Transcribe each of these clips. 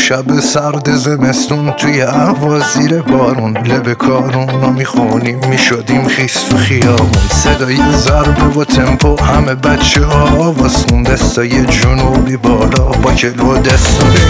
شب سرد زمستون توی هوا زیر بارون، لب کارون میخونیم میشدیم خیس تو خیابون. صدای ضربه و تمپو همه بچه ها واسون، دستای جنوبی بالا با کلو دستای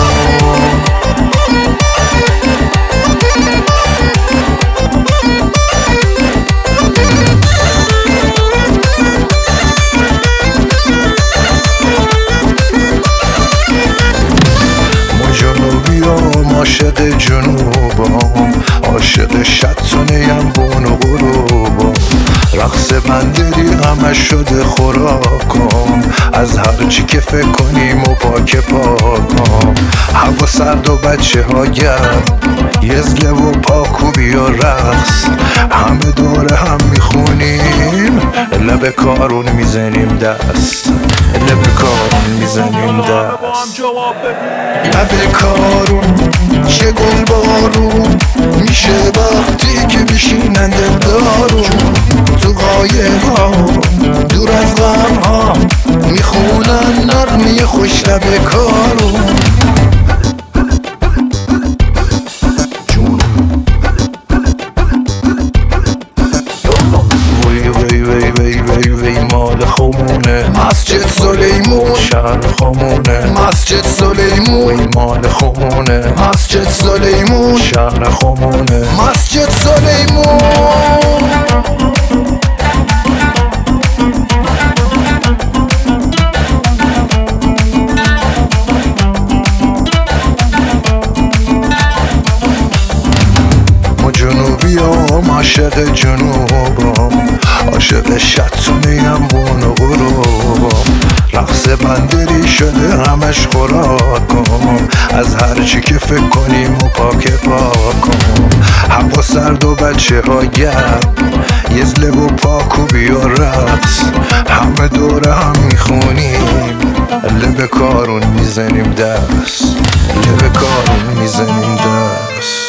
عاشق جنوبم، عاشق شطونیم بون و غروبم. رقص بندری همش شده خوراکم، از هر چی که فکر کنیم و پاک پاکم. هوا سرد و بچه ها گرم، یزله و پاکوبی و رقص، همه دور هم میخونیم، لب کارون میزنیم دست، لب کارون میزنیم دست. لب کارون چه گل بارون میشه وقتی که میشینن دلدارون، تو قایقا دور از غم ها میخونن نغمه خوش لب کارون. مال خمونه مسجد سلیمون، شهر خمونه مسجد سلیمون. مال خمونه مسجد سلیمون، شهر خمونه مسجد سلیمون. جنوبیام عاشق جنوبم، عاشق شطونیم بون و غروبم. رقص بندری شده همش خوراکم، از هر چی که فکر کنیم و پاک پاکم. هوا سرد و بچه ها گرم، یزله و پاکوبی و رقص، همه دوره هم میخونیم، لب کارون میزنیم دست، لب کارون میزنیم دست.